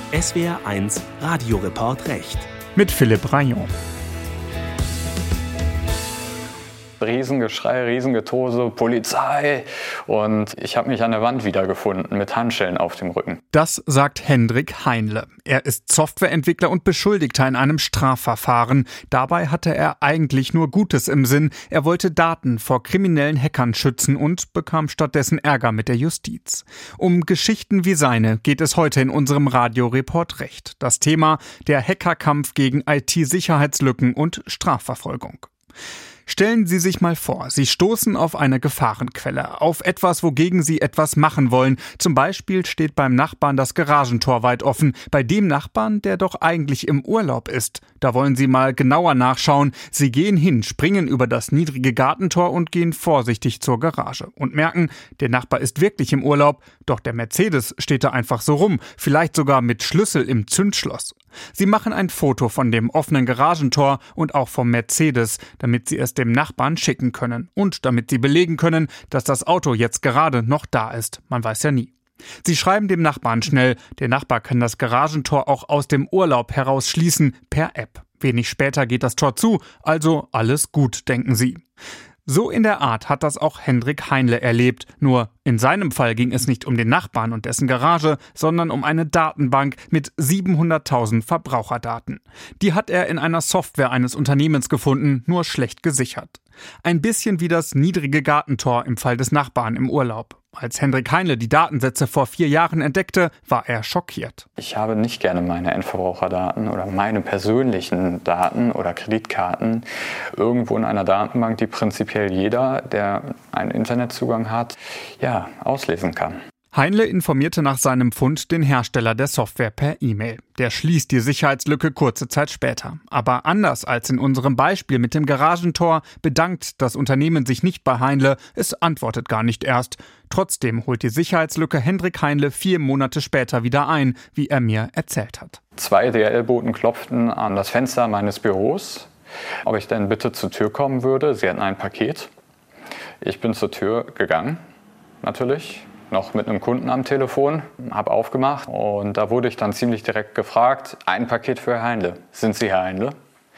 SWR1 Radioreport Recht mit Philipp Rayon. Riesengeschrei, Riesengetose, Polizei, und ich habe mich an der Wand wiedergefunden mit Handschellen auf dem Rücken. Das sagt Hendrik Heinle. Er ist Softwareentwickler und Beschuldigter in einem Strafverfahren. Dabei hatte er eigentlich nur Gutes im Sinn. Er wollte Daten vor kriminellen Hackern schützen und bekam stattdessen Ärger mit der Justiz. Um Geschichten wie seine geht es heute in unserem Radioreport Recht. Das Thema: der Hackerkampf gegen IT-Sicherheitslücken und Strafverfolgung. Stellen Sie sich mal vor, Sie stoßen auf eine Gefahrenquelle, auf etwas, wogegen Sie etwas machen wollen. Zum Beispiel steht beim Nachbarn das Garagentor weit offen, bei dem Nachbarn, der doch eigentlich im Urlaub ist. Da wollen Sie mal genauer nachschauen. Sie gehen hin, springen über das niedrige Gartentor und gehen vorsichtig zur Garage und merken, der Nachbar ist wirklich im Urlaub, doch der Mercedes steht da einfach so rum, vielleicht sogar mit Schlüssel im Zündschloss. Sie machen ein Foto von dem offenen Garagentor und auch vom Mercedes, damit Sie es dem Nachbarn schicken können und damit Sie belegen können, dass das Auto jetzt gerade noch da ist. Man weiß ja nie. Sie schreiben dem Nachbarn schnell, der Nachbar kann das Garagentor auch aus dem Urlaub heraus schließen per App. Wenig später geht das Tor zu, also alles gut, denken Sie. So in der Art hat das auch Hendrik Heinle erlebt. Nur in seinem Fall ging es nicht um den Nachbarn und dessen Garage, sondern um eine Datenbank mit 700.000 Verbraucherdaten. Die hat er in einer Software eines Unternehmens gefunden, nur schlecht gesichert. Ein bisschen wie das niedrige Gartentor im Fall des Nachbarn im Urlaub. Als Hendrik Heinle die Datensätze vor 4 Jahren entdeckte, war er schockiert. Ich habe nicht gerne meine Endverbraucherdaten oder meine persönlichen Daten oder Kreditkarten irgendwo in einer Datenbank, die prinzipiell jeder, der einen Internetzugang hat, auslesen kann. Heinle informierte nach seinem Fund den Hersteller der Software per E-Mail. Der schließt die Sicherheitslücke kurze Zeit später. Aber anders als in unserem Beispiel mit dem Garagentor bedankt das Unternehmen sich nicht bei Heinle, es antwortet gar nicht erst. Trotzdem holt die Sicherheitslücke Hendrik Heinle 4 Monate später wieder ein, wie er mir erzählt hat. 2 DHL-Boten klopften an das Fenster meines Büros, ob ich denn bitte zur Tür kommen würde. Sie hatten ein Paket. Ich bin zur Tür gegangen, natürlich. Noch mit einem Kunden am Telefon, habe aufgemacht und da wurde ich dann ziemlich direkt gefragt, ein Paket für Herr Heinle. Sind Sie Herr Heinle?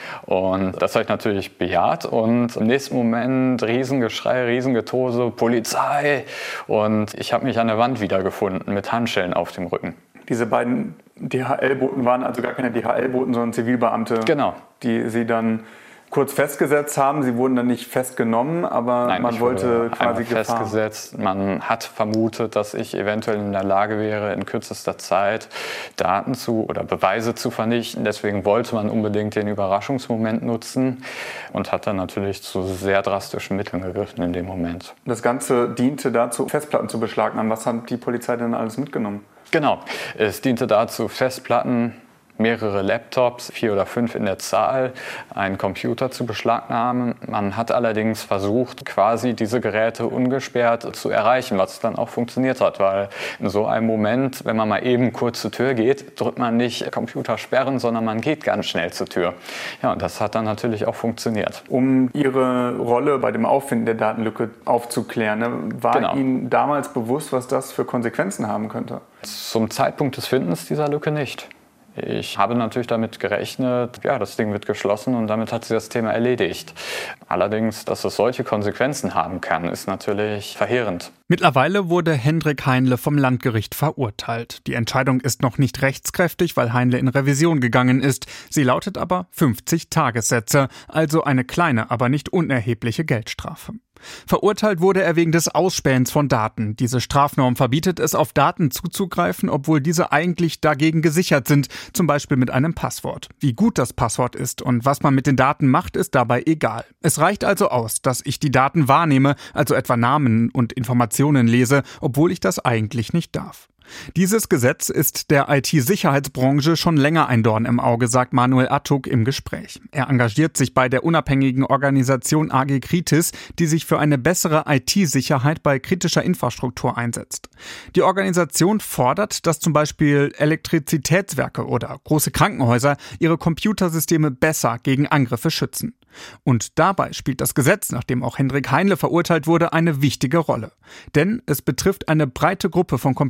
Und das habe ich natürlich bejaht und im nächsten Moment Riesengeschrei, Riesengetose, Polizei, und ich habe mich an der Wand wiedergefunden mit Handschellen auf dem Rücken. Diese beiden DHL-Boten waren also gar keine DHL-Boten, sondern Zivilbeamte, genau, die Sie dann kurz festgesetzt haben. Sie wurden dann nicht festgenommen, aber Nein, man wollte quasi festgesetzt. Man hat vermutet, dass ich eventuell in der Lage wäre, in kürzester Zeit Daten oder Beweise zu vernichten. Deswegen wollte man unbedingt den Überraschungsmoment nutzen und hat dann natürlich zu sehr drastischen Mitteln gegriffen in dem Moment. Das Ganze diente dazu, Festplatten zu beschlagnahmen. Was hat die Polizei denn alles mitgenommen? Genau, es diente dazu, Festplatten, mehrere Laptops, 4 oder 5 in der Zahl, einen Computer zu beschlagnahmen. Man hat allerdings versucht, quasi diese Geräte ungesperrt zu erreichen, was dann auch funktioniert hat, weil in so einem Moment, wenn man mal eben kurz zur Tür geht, drückt man nicht Computer sperren, sondern man geht ganz schnell zur Tür. Ja, und das hat dann natürlich auch funktioniert. Um Ihre Rolle bei dem Auffinden der Datenlücke aufzuklären, war Ihnen damals bewusst, was das für Konsequenzen haben könnte? Zum Zeitpunkt des Findens dieser Lücke nicht. Ich habe natürlich damit gerechnet, das Ding wird geschlossen und damit hat sich das Thema erledigt. Allerdings, dass es solche Konsequenzen haben kann, ist natürlich verheerend. Mittlerweile wurde Hendrik Heinle vom Landgericht verurteilt. Die Entscheidung ist noch nicht rechtskräftig, weil Heinle in Revision gegangen ist. Sie lautet aber 50 Tagessätze, also eine kleine, aber nicht unerhebliche Geldstrafe. Verurteilt wurde er wegen des Ausspähens von Daten. Diese Strafnorm verbietet es, auf Daten zuzugreifen, obwohl diese eigentlich dagegen gesichert sind, zum Beispiel mit einem Passwort. Wie gut das Passwort ist und was man mit den Daten macht, ist dabei egal. Es reicht also aus, dass ich die Daten wahrnehme, also etwa Namen und Informationen lese, obwohl ich das eigentlich nicht darf. Dieses Gesetz ist der IT-Sicherheitsbranche schon länger ein Dorn im Auge, sagt Manuel Attuk im Gespräch. Er engagiert sich bei der unabhängigen Organisation AG Kritis, die sich für eine bessere IT-Sicherheit bei kritischer Infrastruktur einsetzt. Die Organisation fordert, dass zum Beispiel Elektrizitätswerke oder große Krankenhäuser ihre Computersysteme besser gegen Angriffe schützen. Und dabei spielt das Gesetz, nachdem auch Hendrik Heinle verurteilt wurde, eine wichtige Rolle. Denn es betrifft eine breite Gruppe von Computerfachleuten.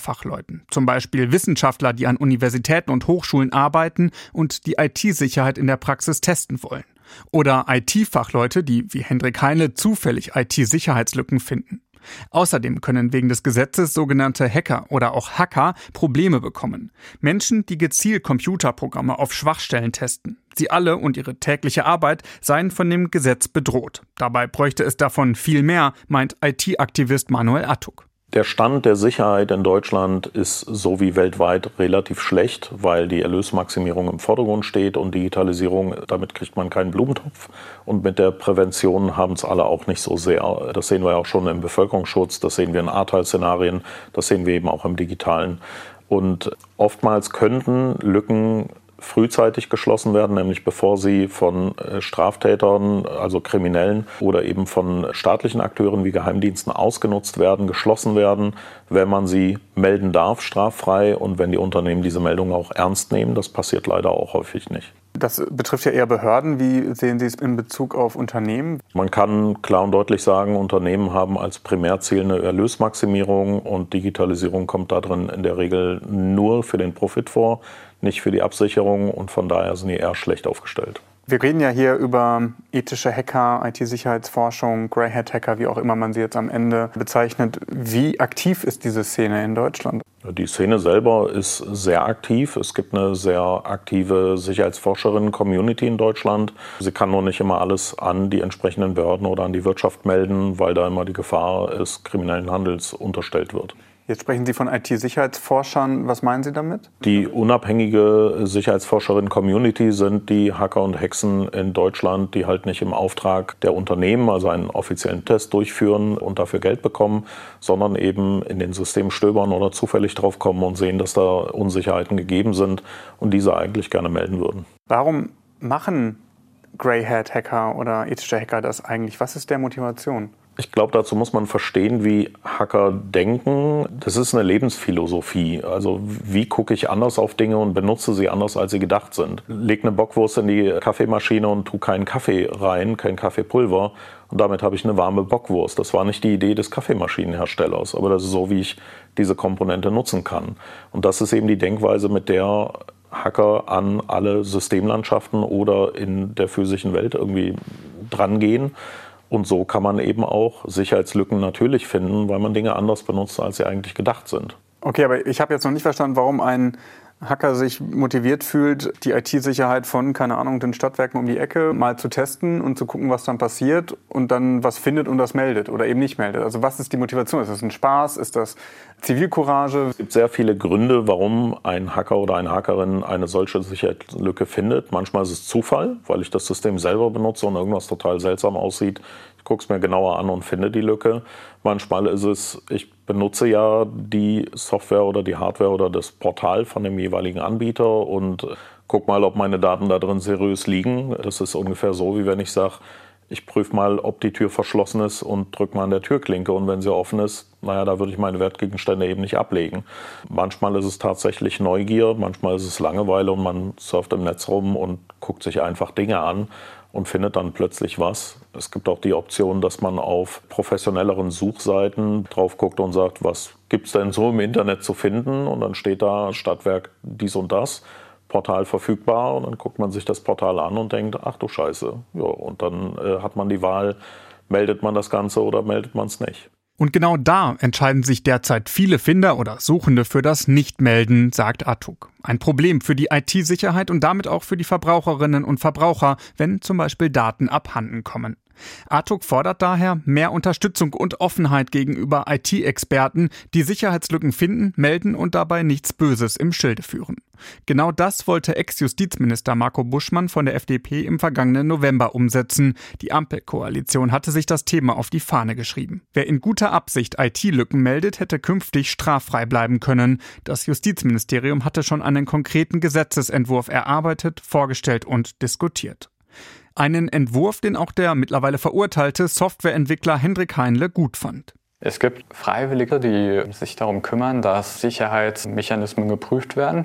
IT-Fachleuten. Zum Beispiel Wissenschaftler, die an Universitäten und Hochschulen arbeiten und die IT-Sicherheit in der Praxis testen wollen. Oder IT-Fachleute, die wie Hendrik Heinle zufällig IT-Sicherheitslücken finden. Außerdem können wegen des Gesetzes sogenannte Hacker oder auch Hacker Probleme bekommen. Menschen, die gezielt Computerprogramme auf Schwachstellen testen. Sie alle und ihre tägliche Arbeit seien von dem Gesetz bedroht. Dabei bräuchte es davon viel mehr, meint IT-Aktivist Manuel Attuk. Der Stand der Sicherheit in Deutschland ist so wie weltweit relativ schlecht, weil die Erlösmaximierung im Vordergrund steht und Digitalisierung, damit kriegt man keinen Blumentopf. Und mit der Prävention haben es alle auch nicht so sehr. Das sehen wir auch schon im Bevölkerungsschutz, das sehen wir in Ahrtal-Szenarien, das sehen wir eben auch im Digitalen. Und oftmals könnten Lücken frühzeitig geschlossen werden, nämlich bevor sie von Straftätern, also Kriminellen oder eben von staatlichen Akteuren wie Geheimdiensten ausgenutzt werden, geschlossen werden, wenn man sie melden darf, straffrei, und wenn die Unternehmen diese Meldung auch ernst nehmen. Das passiert leider auch häufig nicht. Das betrifft ja eher Behörden. Wie sehen Sie es in Bezug auf Unternehmen? Man kann klar und deutlich sagen, Unternehmen haben als Primärziel eine Erlösmaximierung und Digitalisierung kommt da drin in der Regel nur für den Profit vor, nicht für die Absicherung, und von daher sind die eher schlecht aufgestellt. Wir reden ja hier über ethische Hacker, IT-Sicherheitsforschung, Grey-Hat-Hacker, wie auch immer man sie jetzt am Ende bezeichnet. Wie aktiv ist diese Szene in Deutschland? Die Szene selber ist sehr aktiv. Es gibt eine sehr aktive Sicherheitsforscherinnen-Community in Deutschland. Sie kann nur nicht immer alles an die entsprechenden Behörden oder an die Wirtschaft melden, weil da immer die Gefahr des kriminellen Handels unterstellt wird. Jetzt sprechen Sie von IT-Sicherheitsforschern. Was meinen Sie damit? Die unabhängige Sicherheitsforscherinnen-Community sind die Hacker und Hexen in Deutschland, die halt nicht im Auftrag der Unternehmen, also einen offiziellen Test durchführen und dafür Geld bekommen, sondern eben in den Systemen stöbern oder zufällig drauf kommen und sehen, dass da Unsicherheiten gegeben sind und diese eigentlich gerne melden würden. Warum machen Grey-Hat-Hacker oder ethische Hacker das eigentlich? Was ist der Motivation? Ich glaube, dazu muss man verstehen, wie Hacker denken. Das ist eine Lebensphilosophie. Also wie gucke ich anders auf Dinge und benutze sie anders, als sie gedacht sind. Leg eine Bockwurst in die Kaffeemaschine und tu keinen Kaffee rein, kein Kaffeepulver. Und damit habe ich eine warme Bockwurst. Das war nicht die Idee des Kaffeemaschinenherstellers, aber das ist so, wie ich diese Komponente nutzen kann. Und das ist eben die Denkweise, mit der Hacker an alle Systemlandschaften oder in der physischen Welt irgendwie drangehen. Und so kann man eben auch Sicherheitslücken natürlich finden, weil man Dinge anders benutzt, als sie eigentlich gedacht sind. Okay, aber ich habe jetzt noch nicht verstanden, warum ein Hacker sich motiviert fühlt, die IT-Sicherheit von, keine Ahnung, den Stadtwerken um die Ecke mal zu testen und zu gucken, was dann passiert und dann was findet und das meldet oder eben nicht meldet. Also was ist die Motivation? Ist das ein Spaß? Ist das Zivilcourage? Es gibt sehr viele Gründe, warum ein Hacker oder eine Hackerin eine solche Sicherheitslücke findet. Manchmal ist es Zufall, weil ich das System selber benutze und irgendwas total seltsam aussieht. Ich gucke es mir genauer an und finde die Lücke. Manchmal ist es, ich benutze ja die Software oder die Hardware oder das Portal von dem jeweiligen Anbieter und gucke mal, ob meine Daten da drin seriös liegen. Das ist ungefähr so, wie wenn ich sage, ich prüfe mal, ob die Tür verschlossen ist und drücke mal an der Türklinke. Und wenn sie offen ist, naja, da würde ich meine Wertgegenstände eben nicht ablegen. Manchmal ist es tatsächlich Neugier, manchmal ist es Langeweile und man surft im Netz rum und guckt sich einfach Dinge an und findet dann plötzlich was. Es gibt auch die Option, dass man auf professionelleren Suchseiten drauf guckt und sagt, was gibt es denn so im Internet zu finden? Und dann steht da Stadtwerk dies und das, Portal verfügbar, und dann guckt man sich das Portal an und denkt, ach du Scheiße. Ja, und dann hat man die Wahl, meldet man das Ganze oder meldet man es nicht. Und genau da entscheiden sich derzeit viele Finder oder Suchende für das Nichtmelden, sagt Attuk. Ein Problem für die IT-Sicherheit und damit auch für die Verbraucherinnen und Verbraucher, wenn zum Beispiel Daten abhanden kommen. Attuk fordert daher mehr Unterstützung und Offenheit gegenüber IT-Experten, die Sicherheitslücken finden, melden und dabei nichts Böses im Schilde führen. Genau das wollte Ex-Justizminister Marco Buschmann von der FDP im vergangenen November umsetzen. Die Ampelkoalition hatte sich das Thema auf die Fahne geschrieben. Wer in guter Absicht IT-Lücken meldet, hätte künftig straffrei bleiben können. Das Justizministerium hatte schon einen konkreten Gesetzesentwurf erarbeitet, vorgestellt und diskutiert. Einen Entwurf, den auch der mittlerweile verurteilte Softwareentwickler Hendrik Heinle gut fand. Es gibt Freiwillige, die sich darum kümmern, dass Sicherheitsmechanismen geprüft werden.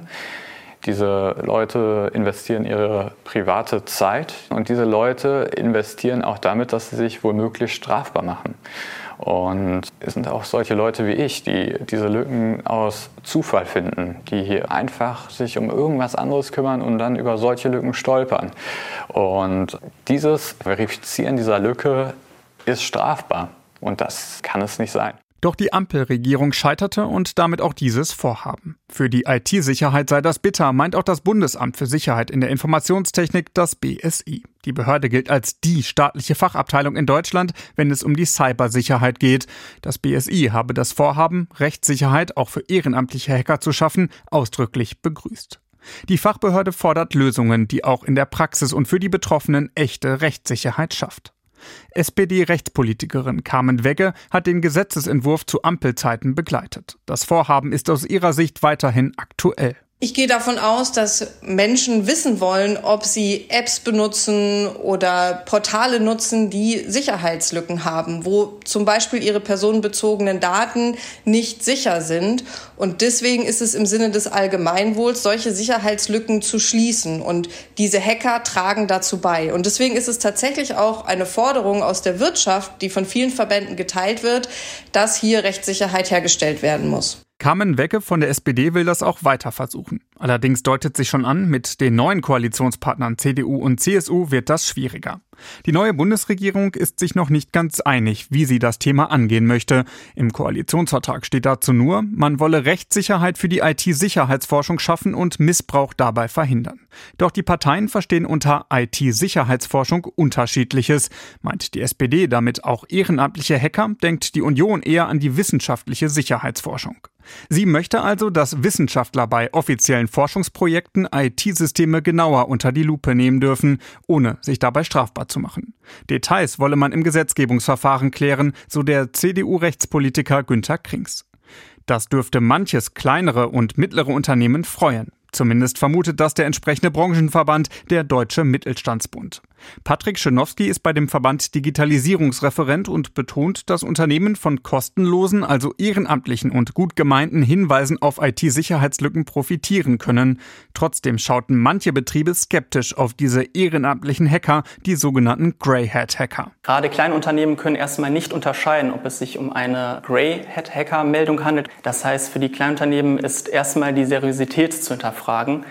Diese Leute investieren ihre private Zeit und diese Leute investieren auch damit, dass sie sich womöglich strafbar machen. Und es sind auch solche Leute wie ich, die diese Lücken aus Zufall finden, die hier einfach sich um irgendwas anderes kümmern und dann über solche Lücken stolpern. Und dieses Verifizieren dieser Lücke ist strafbar. Und das kann es nicht sein. Doch die Ampelregierung scheiterte und damit auch dieses Vorhaben. Für die IT-Sicherheit sei das bitter, meint auch das Bundesamt für Sicherheit in der Informationstechnik, das BSI. Die Behörde gilt als die staatliche Fachabteilung in Deutschland, wenn es um die Cybersicherheit geht. Das BSI habe das Vorhaben, Rechtssicherheit auch für ehrenamtliche Hacker zu schaffen, ausdrücklich begrüßt. Die Fachbehörde fordert Lösungen, die auch in der Praxis und für die Betroffenen echte Rechtssicherheit schafft. SPD-Rechtspolitikerin Carmen Wegge hat den Gesetzesentwurf zu Ampelzeiten begleitet. Das Vorhaben ist aus ihrer Sicht weiterhin aktuell. Ich gehe davon aus, dass Menschen wissen wollen, ob sie Apps benutzen oder Portale nutzen, die Sicherheitslücken haben, wo zum Beispiel ihre personenbezogenen Daten nicht sicher sind. Und deswegen ist es im Sinne des Allgemeinwohls, solche Sicherheitslücken zu schließen. Und diese Hacker tragen dazu bei. Und deswegen ist es tatsächlich auch eine Forderung aus der Wirtschaft, die von vielen Verbänden geteilt wird, dass hier Rechtssicherheit hergestellt werden muss. Carmen Wegge von der SPD will das auch weiter versuchen. Allerdings deutet sich schon an, mit den neuen Koalitionspartnern CDU und CSU wird das schwieriger. Die neue Bundesregierung ist sich noch nicht ganz einig, wie sie das Thema angehen möchte. Im Koalitionsvertrag steht dazu nur, man wolle Rechtssicherheit für die IT-Sicherheitsforschung schaffen und Missbrauch dabei verhindern. Doch die Parteien verstehen unter IT-Sicherheitsforschung Unterschiedliches. Meint die SPD damit auch ehrenamtliche Hacker, denkt die Union eher an die wissenschaftliche Sicherheitsforschung. Sie möchte also, dass Wissenschaftler bei offiziellen Forschungsprojekten IT-Systeme genauer unter die Lupe nehmen dürfen, ohne sich dabei strafbar zu machen. Details wolle man im Gesetzgebungsverfahren klären, so der CDU-Rechtspolitiker Günter Krings. Das dürfte manches kleinere und mittlere Unternehmen freuen. Zumindest vermutet das der entsprechende Branchenverband, der Deutsche Mittelstandsbund. Patrick Schenowski ist bei dem Verband Digitalisierungsreferent und betont, dass Unternehmen von kostenlosen, also ehrenamtlichen und gut gemeinten Hinweisen auf IT-Sicherheitslücken profitieren können. Trotzdem schauten manche Betriebe skeptisch auf diese ehrenamtlichen Hacker, die sogenannten Grey-Hat-Hacker. Gerade kleine Unternehmen können erstmal nicht unterscheiden, ob es sich um eine Grey-Hat-Hacker-Meldung handelt. Das heißt, für die Kleinunternehmen ist erstmal die Seriosität zu hinterfragen.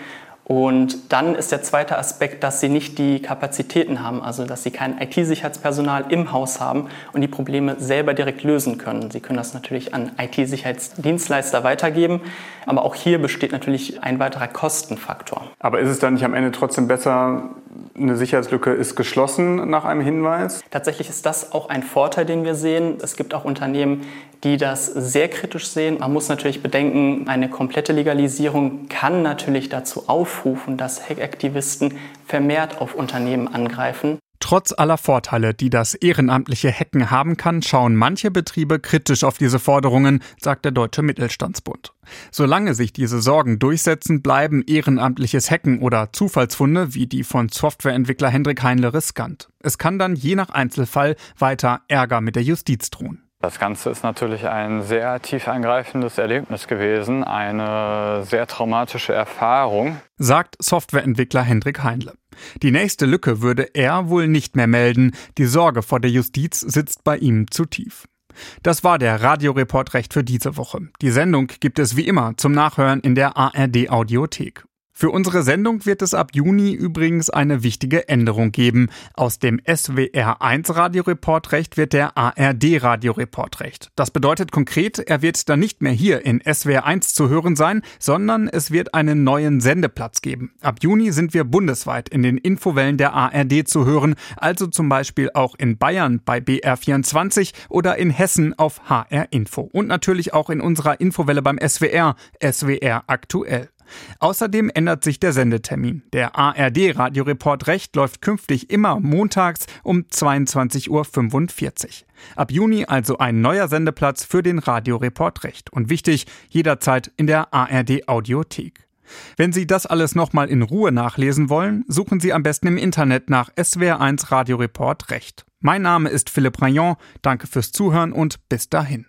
Und dann ist der zweite Aspekt, dass sie nicht die Kapazitäten haben, also dass sie kein IT-Sicherheitspersonal im Haus haben und die Probleme selber direkt lösen können. Sie können das natürlich an IT-Sicherheitsdienstleister weitergeben, aber auch hier besteht natürlich ein weiterer Kostenfaktor. Aber ist es dann nicht am Ende trotzdem besser, eine Sicherheitslücke ist geschlossen nach einem Hinweis? Tatsächlich ist das auch ein Vorteil, den wir sehen. Es gibt auch Unternehmen, die das sehr kritisch sehen. Man muss natürlich bedenken, eine komplette Legalisierung kann natürlich dazu aufrufen, dass Hackaktivisten vermehrt auf Unternehmen angreifen. Trotz aller Vorteile, die das ehrenamtliche Hacken haben kann, schauen manche Betriebe kritisch auf diese Forderungen, sagt der Deutsche Mittelstandsbund. Solange sich diese Sorgen durchsetzen, bleiben ehrenamtliches Hacken oder Zufallsfunde wie die von Softwareentwickler Hendrik Heinle riskant. Es kann dann je nach Einzelfall weiter Ärger mit der Justiz drohen. Das Ganze ist natürlich ein sehr tief eingreifendes Erlebnis gewesen, eine sehr traumatische Erfahrung, sagt Softwareentwickler Hendrik Heinle. Die nächste Lücke würde er wohl nicht mehr melden. Die Sorge vor der Justiz sitzt bei ihm zu tief. Das war der Radioreport Recht für diese Woche. Die Sendung gibt es wie immer zum Nachhören in der ARD Audiothek. Für unsere Sendung wird es ab Juni übrigens eine wichtige Änderung geben. Aus dem SWR1 Radioreportrecht wird der ARD Radioreportrecht. Das bedeutet konkret, er wird dann nicht mehr hier in SWR1 zu hören sein, sondern es wird einen neuen Sendeplatz geben. Ab Juni sind wir bundesweit in den Infowellen der ARD zu hören, also zum Beispiel auch in Bayern bei BR24 oder in Hessen auf HR Info und natürlich auch in unserer Infowelle beim SWR, SWR aktuell. Außerdem ändert sich der Sendetermin. Der ARD Radioreport Recht läuft künftig immer montags um 22:45 Uhr. Ab Juni also ein neuer Sendeplatz für den Radioreport Recht. Und wichtig, jederzeit in der ARD Audiothek. Wenn Sie das alles nochmal in Ruhe nachlesen wollen, suchen Sie am besten im Internet nach SWR1 Radioreport Recht. Mein Name ist Philipp Rayon. Danke fürs Zuhören und bis dahin.